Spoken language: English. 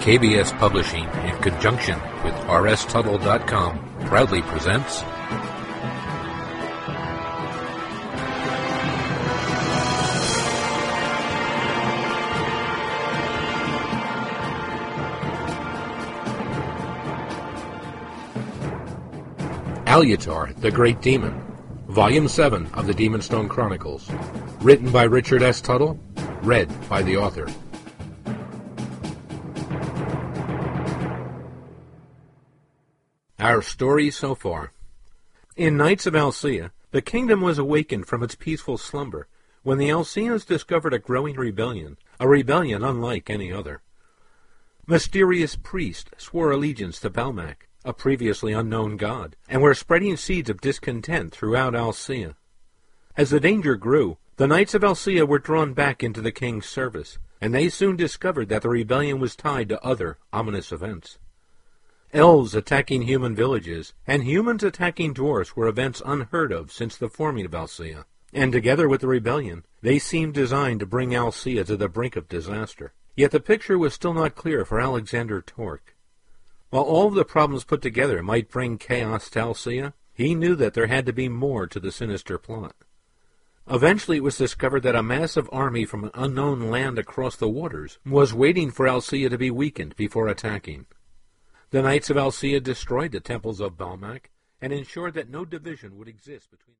KBS Publishing, in conjunction with rstuttle.com, proudly presents Alutar, the Great Demon, Volume 7 of the Demonstone Chronicles, written by Richard S. Tuttle, read by the author. Our story so far. In Knights of Alcea, the kingdom was awakened from its peaceful slumber when the Alceans discovered a growing rebellion, a rebellion unlike any other. Mysterious priests swore allegiance to Balmac, a previously unknown god, and were spreading seeds of discontent throughout Alcea. As the danger grew, the Knights of Alcea were drawn back into the king's service, and they soon discovered that the rebellion was tied to other ominous events. Elves attacking human villages, and humans attacking dwarfs were events unheard of since the forming of Alcea, and together with the rebellion, they seemed designed to bring Alcea to the brink of disaster. Yet the picture was still not clear for Alexander Torque. While all of the problems put together might bring chaos to Alcea, he knew that there had to be more to the sinister plot. Eventually it was discovered that a massive army from an unknown land across the waters was waiting for Alcea to be weakened before attacking. The Knights of Alcea destroyed the temples of Balmac and ensured that no division would exist between